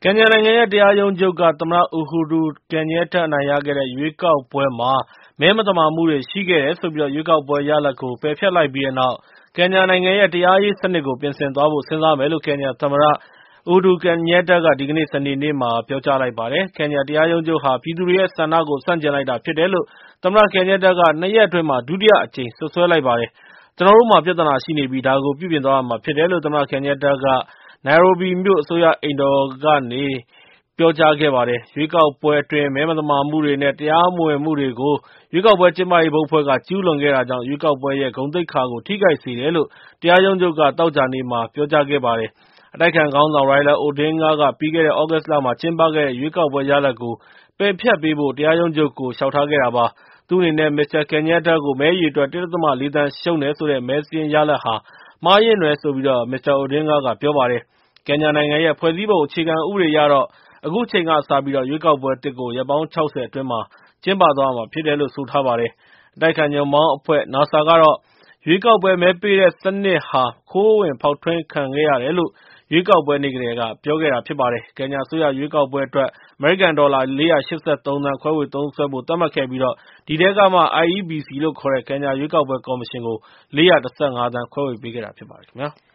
ကန်ညာနိုင်ငံရဲ့တရားရုံးချုပ်က သမ္မတ Uhuru Kenyatta အနိုင်ရခဲ့တဲ့ ရွေးကောက်ပွဲမှာ မဲမသမာမှုတွေရှိခဲ့တယ်ဆိုပြီး ရွေးကောက်ပွဲရလဒ်ကို ပယ်ဖျက်လိုက်ပြီးတဲ့နောက် ကင်ညာနိုင်ငံရဲ့ တရားရေးစနစ်ကို ပြင်ဆင်သွားဖို့ စဉ်းစားမယ်လို့ ကင်ညာသမ္မတ Uhuru Kenyatta က ဒီကနေ့ စနေနေ့မှာ ပြောကြားလိုက်ပါတယ်။ ကင်ညာတရားရုံးချုပ်ဟာ ပြည်သူတွေရဲ့ဆန္ဒကို ဆန့်ကျင်လိုက်တာဖြစ်တယ်လို့ သမ္မတ Kenyatta က ၂ ရက်အတွင်း ဒုတိယအကြိမ် စွပ်စွဲလိုက်ပါတယ်။ ကျနော်တို့မှာ ပြဿနာရှိနေပြီး ဒါကို ပြုပြင်သွားရမှာဖြစ်တယ်လို့ သမ္မတ Kenyatta က Nairobi မြို့ အစိုးရအိမ်တော်ကနေ ပြောကြားခဲ့ပါတယ်။ ရွေးကောက်ပွဲအတွင်း မဲမသမာမှုတွေ နဲ့ တရားမဝင်မှုတွေကို ရွေးကောက်ပွဲကျင်းပရေးဘုတ်အဖွဲ့က ကျူးလွန်ခဲ့တာကြောင့် ရွေးကောက်ပွဲရဲ့ ဂုဏ်သိက္ခာကို ထိခိုက်စေတယ်လို့ တရားရုံးချုပ်က သောကြာနေ့မှာ ပြောကြားခဲ့ပါတယ်။ အတိုက်အခံခေါင်းဆောင် Raila Odinga က ပြီးခဲ့တဲ့ သြဂုတ်လမှာ ကျင်းပခဲ့တဲ့ ရွေးကောက်ပွဲရလဒ်ကို ပယ်ဖျက်ပေးဖို့ တရားရုံးချုပ်ကို လျှောက်ထားခဲ့တာပါ။ သူ့အနေနဲ့ Mr. Kenyatta ကို မဲအရေအတွက် ၁.၄ သန်းရှုံးတယ်ဆိုတဲ့ မဲစာရင်းရလဒ်ဟာ မှားယွင်းတယ်လို့ Mr. Odinga က ပြောပါတယ်။ ကင်ညာနိုင်ငံရဲ့ ဖွဲ့စည်းပုံအခြေခံဥပဒေအရတော့ အခုချိန်ကစပြီး ရွေးကောက်ပွဲသစ်ကို ရက်ပေါင်း ၆၀ အတွင်း ကျင်းပသွားရမှာဖြစ်တယ်လို့ ဆိုထားပါတယ်။ အတိုက်အခံညွန့်ပေါင်းအဖွဲ့ NASA ကတော့ ရွေးကောက်ပွဲမဲပေးတဲ့စနစ်ဟာ ခိုးဝင်ဖောက်ထွင်းခံခဲ့ရတယ်လို့ ရွေးကောက်ပွဲနေ့ကတည်းက ပြောခဲ့တာဖြစ်ပါတယ်။ ကင်ညာအစိုးရ ရွေးကောက်ပွဲအတွက် အမေရိကန်ဒေါ်လာ ၄၈၃ သန်း ခွဲဝေသုံးစွဲဖို့ သတ်မှတ်ခဲ့ပြီး ဒီထဲကမှ IEBC လို့ခေါ်တဲ့ ကင်ညာရွေးကောက်ပွဲကော်မရှင်ကို ၄၁၅ သန်း ခွဲဝေပေးခဲ့တာဖြစ်ပါတယ်ခင်ဗျာ။